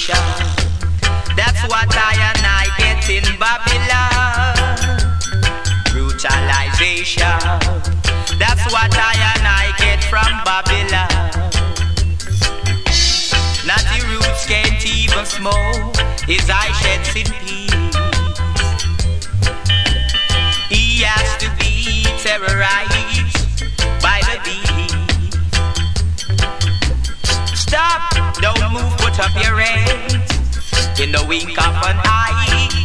That's what I and I get in Babylon. Brutalization. That's what I and I get from Babylon. Natty roots can't even smoke. His eye sheds in peace. He has to be terrorized by the beast. Stop, don't move, put up your hands in the wink of an eye.